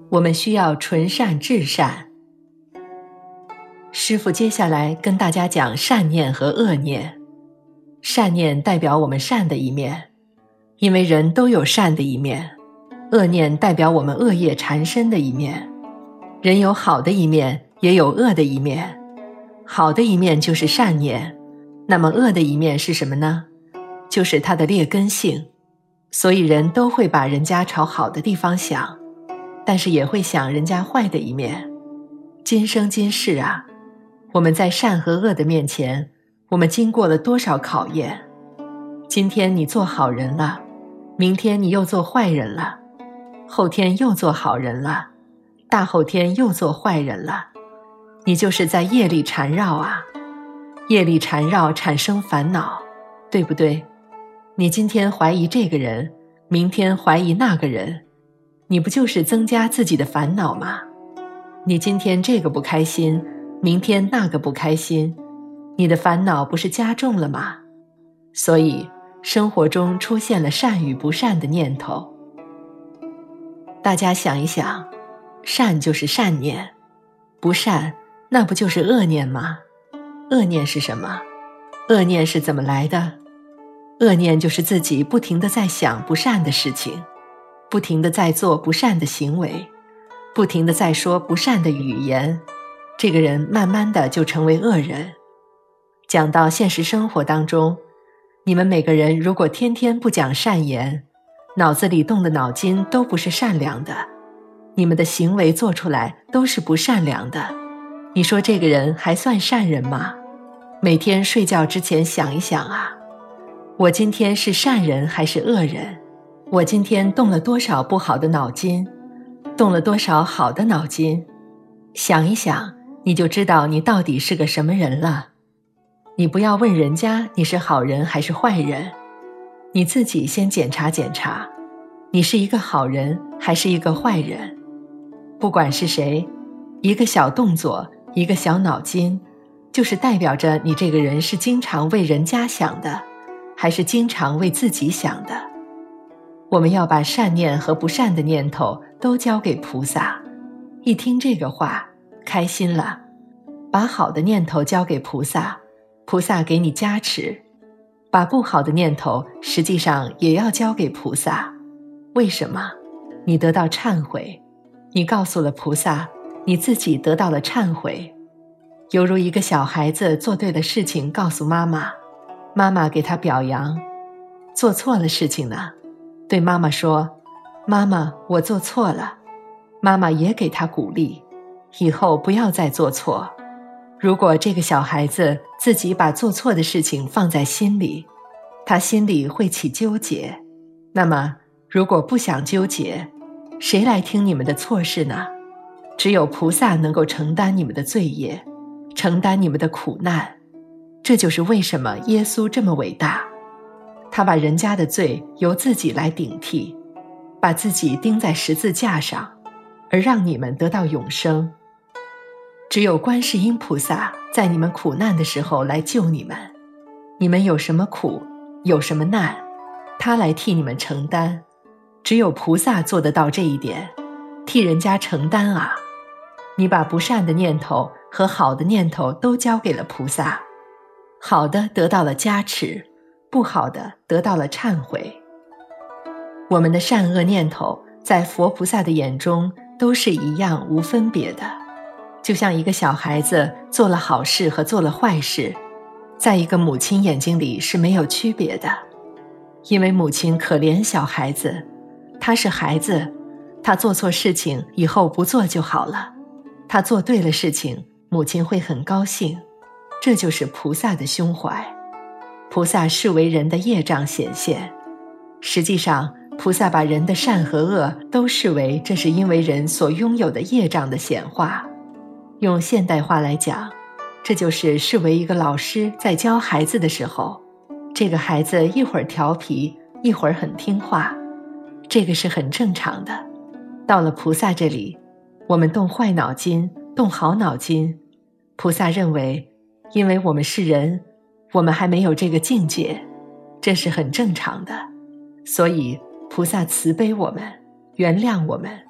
我们需要纯善至善。师父接下来跟大家讲善念和恶念。善念代表我们善的一面，因为人都有善的一面；恶念代表我们恶业缠身的一面。人有好的一面，也有恶的一面。好的一面就是善念，那么恶的一面是什么呢？就是它的劣根性。所以人都会把人家朝好的地方想，但是也会想人家坏的一面。今生今世啊，我们在善和恶的面前，我们经过了多少考验。今天你做好人了，明天你又做坏人了，后天又做好人了，大后天又做坏人了。你就是在业力缠绕啊，业力缠绕产生烦恼，对不对？你今天怀疑这个人，明天怀疑那个人，你不就是增加自己的烦恼吗？你今天这个不开心，明天那个不开心，你的烦恼不是加重了吗？所以生活中出现了善与不善的念头。大家想一想，善就是善念，不善那不就是恶念吗？恶念是什么？恶念是怎么来的？恶念就是自己不停地在想不善的事情，不停地在做不善的行为，不停地在说不善的语言，这个人慢慢的就成为恶人。讲到现实生活当中，你们每个人如果天天不讲善言，脑子里动的脑筋都不是善良的，你们的行为做出来都是不善良的，你说这个人还算善人吗？每天睡觉之前想一想啊，我今天是善人还是恶人？我今天动了多少不好的脑筋，动了多少好的脑筋？想一想，你就知道你到底是个什么人了。你不要问人家你是好人还是坏人，你自己先检查检查，你是一个好人还是一个坏人。不管是谁，一个小动作，一个小脑筋，就是代表着你这个人是经常为人家想的，还是经常为自己想的。我们要把善念和不善的念头都交给菩萨。一听这个话，开心了，把好的念头交给菩萨，菩萨给你加持。把不好的念头实际上也要交给菩萨。为什么？你得到忏悔，你告诉了菩萨，你自己得到了忏悔。犹如一个小孩子做对了事情告诉妈妈，妈妈给他表扬；做错了事情呢，对妈妈说，妈妈我做错了，妈妈也给他鼓励，以后不要再做错。如果这个小孩子自己把做错的事情放在心里，他心里会起纠结。那么如果不想纠结，谁来听你们的错事呢？只有菩萨能够承担你们的罪业，承担你们的苦难。这就是为什么耶稣这么伟大，他把人家的罪由自己来顶替，把自己钉在十字架上，而让你们得到永生。只有观世音菩萨在你们苦难的时候来救你们，你们有什么苦，有什么难，他来替你们承担。只有菩萨做得到这一点，替人家承担啊。你把不善的念头和好的念头都交给了菩萨，好的得到了加持，不好的得到了忏悔。我们的善恶念头在佛菩萨的眼中都是一样无分别的，就像一个小孩子做了好事和做了坏事，在一个母亲眼睛里是没有区别的。因为母亲可怜小孩子，他是孩子，他做错事情以后不做就好了，他做对了事情，母亲会很高兴。这就是菩萨的胸怀。菩萨视为人的业障显现，实际上菩萨把人的善和恶都视为这是因为人所拥有的业障的显化。用现代话来讲，这就是视为一个老师在教孩子的时候，这个孩子一会儿调皮，一会儿很听话，这个是很正常的。到了菩萨这里，我们动坏脑筋，动好脑筋，菩萨认为，因为我们是人，我们还没有这个境界，这是很正常的，所以菩萨慈悲我们，原谅我们。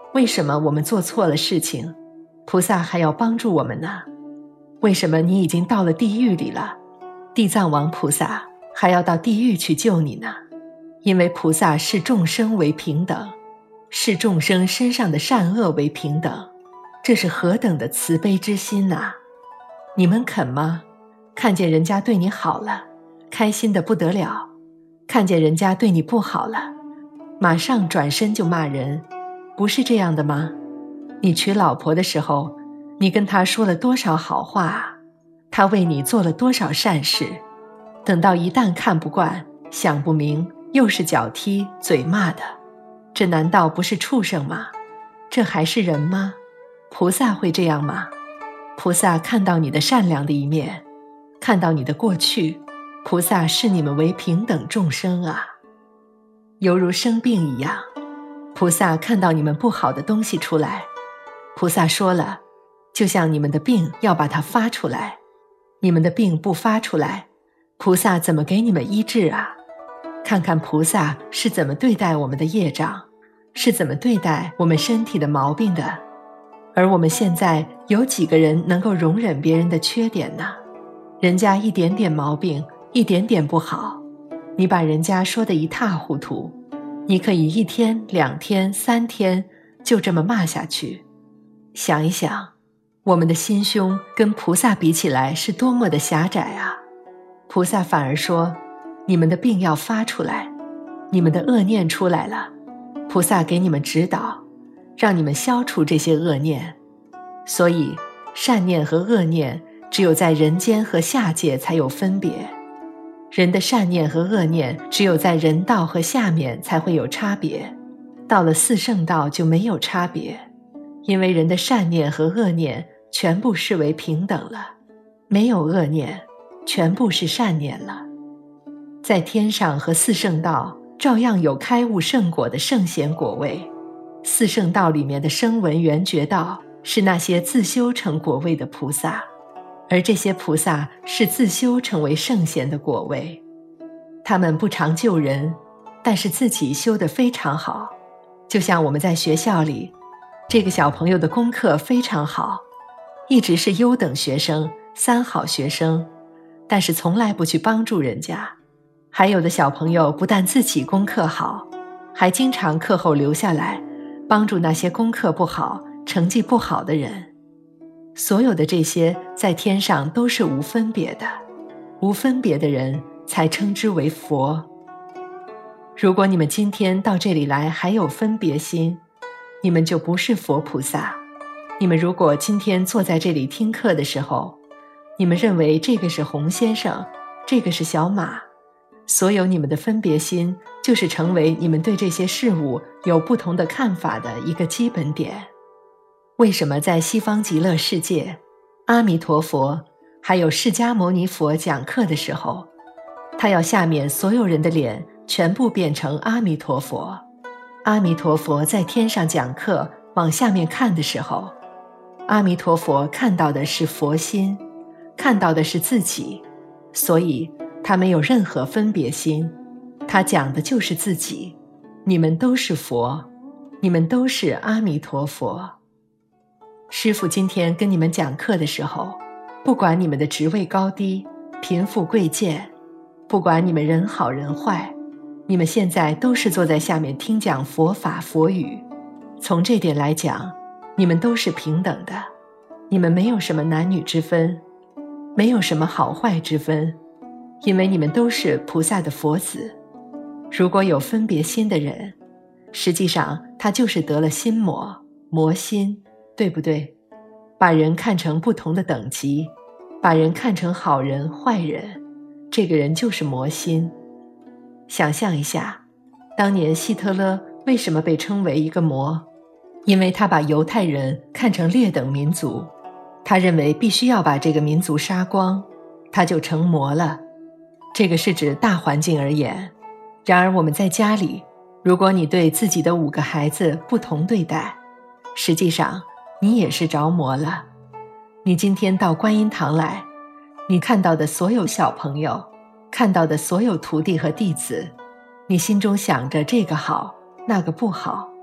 为什么我们做错了事情，菩萨还要帮助我们呢？为什么你已经到了地狱里了，地藏王菩萨还要到地狱去救你呢？因为菩萨视众生为平等，视众生身上的善恶为平等，这是何等的慈悲之心啊！你们肯吗？看见人家对你好了，开心得不得了；看见人家对你不好了，马上转身就骂人，不是这样的吗？你娶老婆的时候，你跟她说了多少好话啊？她为你做了多少善事？等到一旦看不惯，想不明，又是脚踢嘴骂的，这难道不是畜生吗？这还是人吗？菩萨会这样吗？菩萨看到你的善良的一面，看到你的过去，菩萨视你们为平等众生啊。犹如生病一样，菩萨看到你们不好的东西出来，菩萨说了，就像你们的病要把它发出来，你们的病不发出来，菩萨怎么给你们医治啊？看看菩萨是怎么对待我们的业障，是怎么对待我们身体的毛病的。而我们现在有几个人能够容忍别人的缺点呢？人家一点点毛病，一点点不好，你把人家说得一塌糊涂，你可以1天、2天、3天就这么骂下去。想一想，我们的心胸跟菩萨比起来是多么的狭窄啊！菩萨反而说，你们的病要发出来，你们的恶念出来了，菩萨给你们指导，让你们消除这些恶念。所以善念和恶念只有在人间和下界才有分别，人的善念和恶念只有在人道和下面才会有差别，到了四圣道就没有差别，因为人的善念和恶念全部视为平等了，没有恶念，全部是善念了。在天上和四圣道照样有开悟圣果的圣贤果位，四圣道里面的声闻缘觉道是那些自修成果位的菩萨，而这些菩萨是自修成为圣贤的果位。他们不常救人，但是自己修得非常好。就像我们在学校里，这个小朋友的功课非常好，一直是优等学生、3好学生，但是从来不去帮助人家。还有的小朋友不但自己功课好，还经常课后留下来帮助那些功课不好、成绩不好的人。所有的这些在天上都是无分别的，无分别的人才称之为佛。如果你们今天到这里来还有分别心，你们就不是佛菩萨。你们如果今天坐在这里听课的时候，你们认为这个是洪先生，这个是小马，所有你们的分别心就是成为你们对这些事物有不同的看法的一个基本点。为什么在西方极乐世界，阿弥陀佛还有释迦牟尼佛讲课的时候，他要下面所有人的脸全部变成阿弥陀佛？阿弥陀佛在天上讲课往下面看的时候，阿弥陀佛看到的是佛心，看到的是自己，所以他没有任何分别心，他讲的就是自己。你们都是佛，你们都是阿弥陀佛。师父今天跟你们讲课的时候，不管你们的职位高低、贫富贵贱，不管你们人好人坏，你们现在都是坐在下面听讲佛法佛语。从这点来讲，你们都是平等的，你们没有什么男女之分，没有什么好坏之分，因为你们都是菩萨的佛子。如果有分别心的人，实际上他就是得了心魔，魔心，对不对？把人看成不同的等级，把人看成好人坏人，这个人就是魔心。想象一下，当年希特勒为什么被称为一个魔？因为他把犹太人看成劣等民族，他认为必须要把这个民族杀光，他就成魔了。这个是指大环境而言。然而我们在家里，如果你对自己的5个孩子不同对待，实际上你也是着魔了。你今天到观音堂来，你看到的所有小朋友，看到的所有徒弟和弟子，你心中想着这个好，那个不好，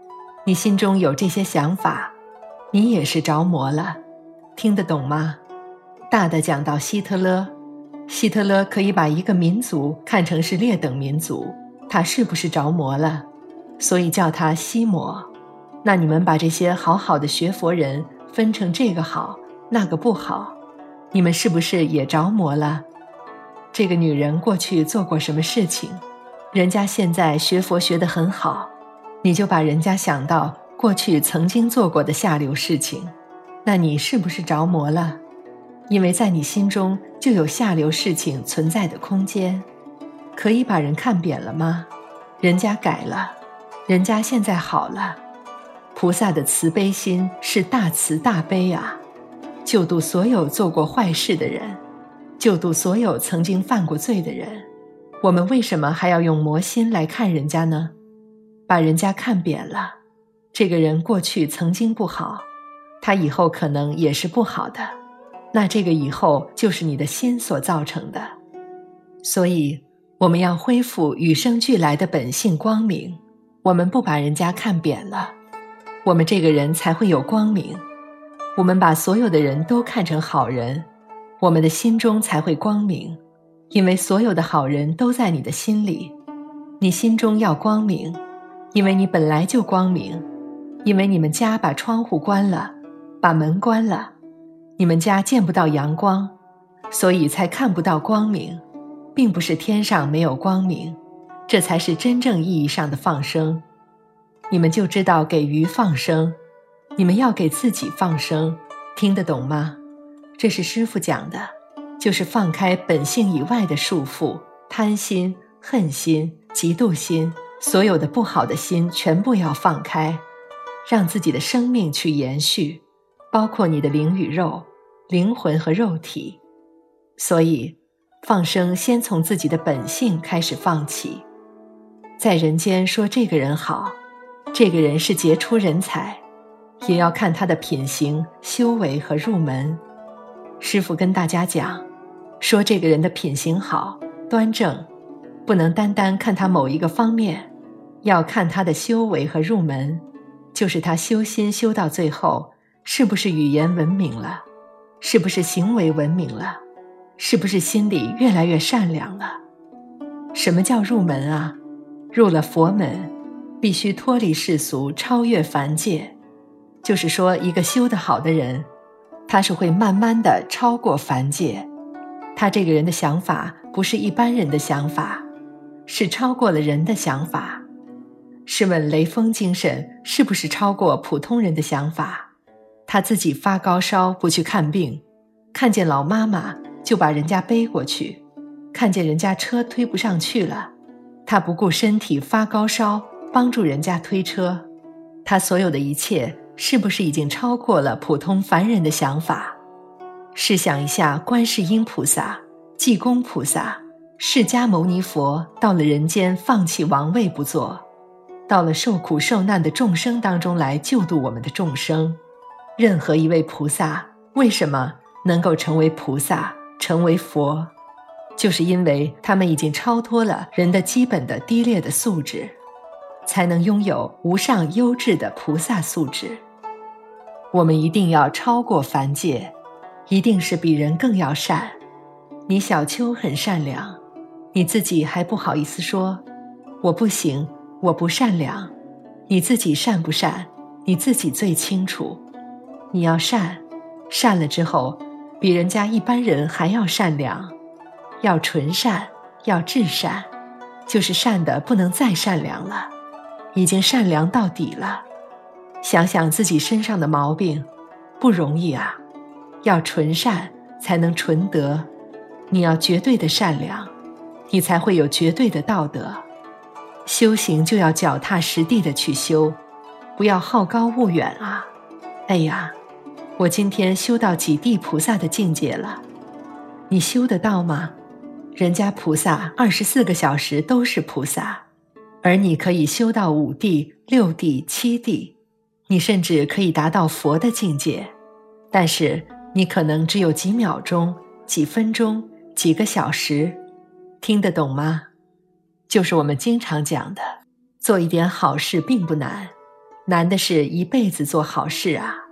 你心中有这些想法，你也是着魔了，听得懂吗？大的讲到希特勒，希特勒可以把一个民族看成是劣等民族，他是不是着魔了？所以叫他西魔。那你们把这些好好的学佛人分成这个好，那个不好，你们是不是也着魔了？这个女人过去做过什么事情，人家现在学佛学得很好，你就把人家想到过去曾经做过的下流事情，那你是不是着魔了？因为在你心中就有下流事情存在的空间。可以把人看扁了吗？人家改了，人家现在好了。菩萨的慈悲心是大慈大悲啊，救度所有做过坏事的人，救度所有曾经犯过罪的人。我们为什么还要用魔心来看人家呢？把人家看扁了，这个人过去曾经不好，他以后可能也是不好的，那这个以后就是你的心所造成的。所以我们要恢复与生俱来的本性光明，我们不把人家看扁了，我们这个人才会有光明。我们把所有的人都看成好人，我们的心中才会光明，因为所有的好人都在你的心里。你心中要光明，因为你本来就光明，因为你们家把窗户关了，把门关了，你们家见不到阳光，所以才看不到光明，并不是天上没有光明，这才是真正意义上的放生。你们就知道给鱼放生，你们要给自己放生，听得懂吗？这是师父讲的，就是放开本性以外的束缚，贪心、恨心、嫉妒心，所有的不好的心全部要放开，让自己的生命去延续，包括你的灵与肉，灵魂和肉体。所以放生先从自己的本性开始放起。在人间说这个人好，这个人是杰出人才，也要看他的品行、修为和入门。师父跟大家讲，说这个人的品行好、端正，不能单单看他某一个方面，要看他的修为和入门，就是他修心修到最后，是不是语言文明了，是不是行为文明了，是不是心里越来越善良了。什么叫入门啊？入了佛门，必须脱离世俗，超越凡界。就是说，一个修得好的人，他是会慢慢地超过凡界，他这个人的想法不是一般人的想法，是超过了人的想法。试问雷锋精神是不是超过普通人的想法？他自己发高烧不去看病，看见老妈妈就把人家背过去，看见人家车推不上去了，他不顾身体发高烧帮助人家推车。他所有的一切是不是已经超过了普通凡人的想法？试想一下，观世音菩萨、济公菩萨、释迦牟尼佛到了人间放弃王位不做，到了受苦受难的众生当中来救度我们的众生。任何一位菩萨为什么能够成为菩萨、成为佛？就是因为他们已经超脱了人的基本的低劣的素质，才能拥有无上优质的菩萨素质。我们一定要超过凡界，一定是比人更要善。你小秋很善良，你自己还不好意思说我不行，我不善良。你自己善不善，你自己最清楚。你要善，善了之后比人家一般人还要善良，要纯善，要至善，就是善的不能再善良了，已经善良到底了。想想自己身上的毛病，不容易啊，要纯善才能纯德。你要绝对的善良，你才会有绝对的道德。修行就要脚踏实地的去修，不要好高骛远啊。哎呀，我今天修到几地菩萨的境界了，你修得到吗？人家菩萨24个小时都是菩萨，而你可以修到5地、6地、7地，你甚至可以达到佛的境界，但是你可能只有几秒钟、几分钟、几个小时，听得懂吗？就是我们经常讲的，做一点好事并不难， 难的是一辈子做好事啊。